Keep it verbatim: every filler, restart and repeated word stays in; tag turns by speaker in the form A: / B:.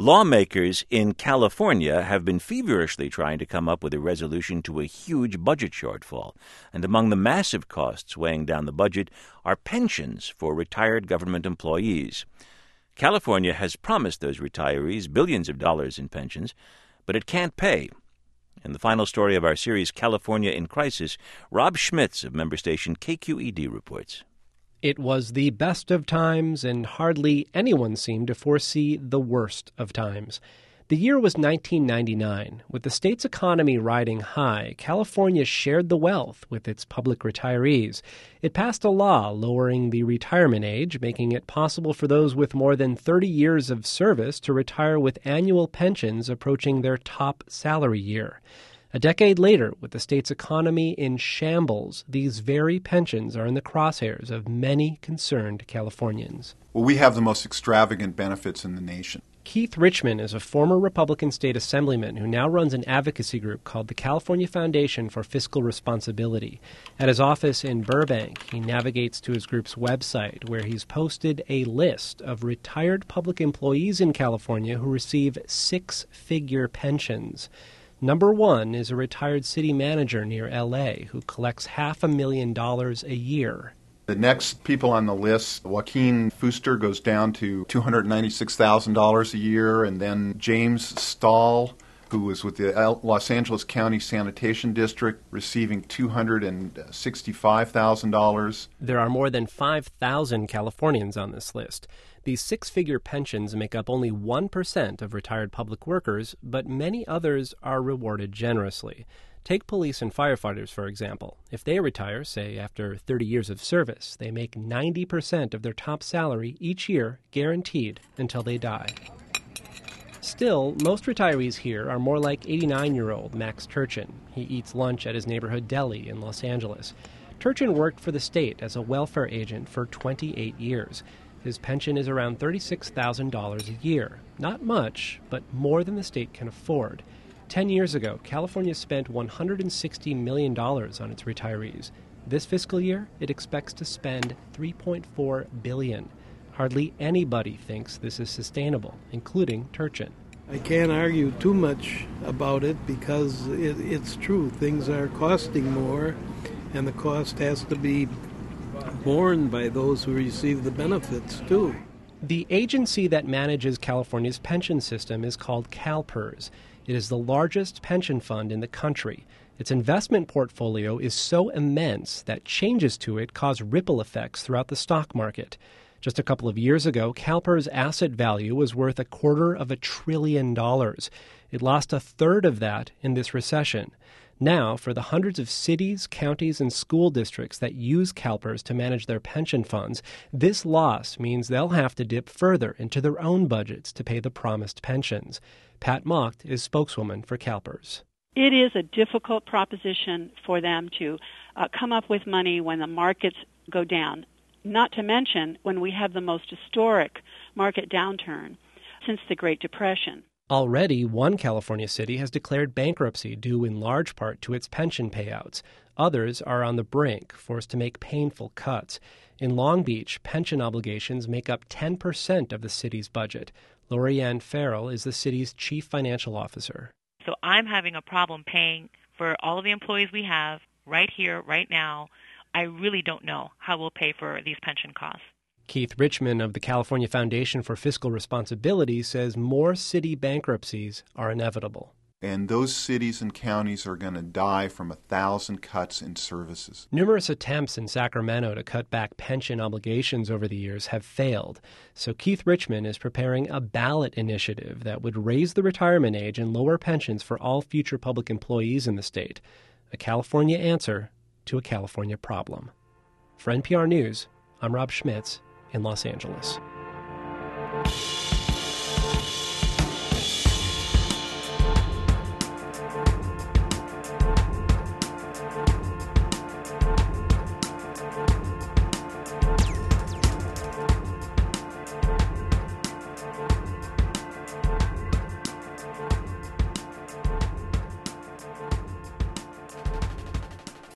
A: Lawmakers in California have been feverishly trying to come up with a resolution to a huge budget shortfall. And among the massive costs weighing down the budget are pensions for retired government employees. California has promised those retirees billions of dollars in pensions, but it can't pay. In the final story of our series, California in Crisis, Rob Schmitz of member station K Q E D reports.
B: It was the best of times, and hardly anyone seemed to foresee the worst of times. The year was nineteen ninety-nine. With the state's economy riding high, California shared the wealth with its public retirees. It passed a law lowering the retirement age, making it possible for those with more than thirty years of service to retire with annual pensions approaching their top salary year. A decade later, with the state's economy in shambles, these very pensions are in the crosshairs of many concerned Californians.
C: Well, we have the most extravagant benefits in the nation.
B: Keith Richman is a former Republican state assemblyman who now runs an advocacy group called the California Foundation for Fiscal Responsibility. At his office in Burbank, he navigates to his group's website, where he's posted a list of retired public employees in California who receive six-figure pensions. Number one is a retired city manager near L A who collects half a million dollars a year.
C: The next people on the list, Joaquin Fuster goes down to two hundred ninety-six thousand dollars a year, and then James Stahl, who was with the Los Angeles County Sanitation District, receiving two hundred sixty-five thousand dollars.
B: There are more than five thousand Californians on this list. These six-figure pensions make up only one percent of retired public workers, but many others are rewarded generously. Take police and firefighters, for example. If they retire, say, after thirty years of service, they make ninety percent of their top salary each year, guaranteed, until they die. Still, most retirees here are more like eighty-nine-year-old Max Turchin. He eats lunch at his neighborhood deli in Los Angeles. Turchin worked for the state as a welfare agent for twenty-eight years. His pension is around thirty-six thousand dollars a year. Not much, but more than the state can afford. Ten years ago, California spent one hundred sixty million dollars on its retirees. This fiscal year, it expects to spend three point four billion dollars. Hardly anybody thinks this is sustainable, including Turchin.
D: I can't argue too much about it because it, it's true. Things are costing more, and the cost has to be borne by those who receive the benefits, too.
B: The agency that manages California's pension system is called CalPERS. It is the largest pension fund in the country. Its investment portfolio is so immense that changes to it cause ripple effects throughout the stock market. Just a couple of years ago, CalPERS' asset value was worth a quarter of a trillion dollars. It lost a third of that in this recession. Now, for the hundreds of cities, counties, and school districts that use CalPERS to manage their pension funds, this loss means they'll have to dip further into their own budgets to pay the promised pensions. Pat Mocht is spokeswoman for CalPERS.
E: It is a difficult proposition for them to uh, come up with money when the markets go down, not to mention when we have the most historic market downturn since the Great Depression.
B: Already, one California city has declared bankruptcy due in large part to its pension payouts. Others are on the brink, forced to make painful cuts. In Long Beach, pension obligations make up ten percent of the city's budget. Lorianne Farrell is the city's chief financial officer.
F: So I'm having a problem paying for all of the employees we have right here, right now. I really don't know how we'll pay for these pension costs.
B: Keith Richman of the California Foundation for Fiscal Responsibility says more city bankruptcies are inevitable.
C: And those cities and counties are going to die from a thousand cuts in services.
B: Numerous attempts in Sacramento to cut back pension obligations over the years have failed. So Keith Richman is preparing a ballot initiative that would raise the retirement age and lower pensions for all future public employees in the state. A California answer to a California problem. For N P R News, I'm Rob Schmitz in Los Angeles.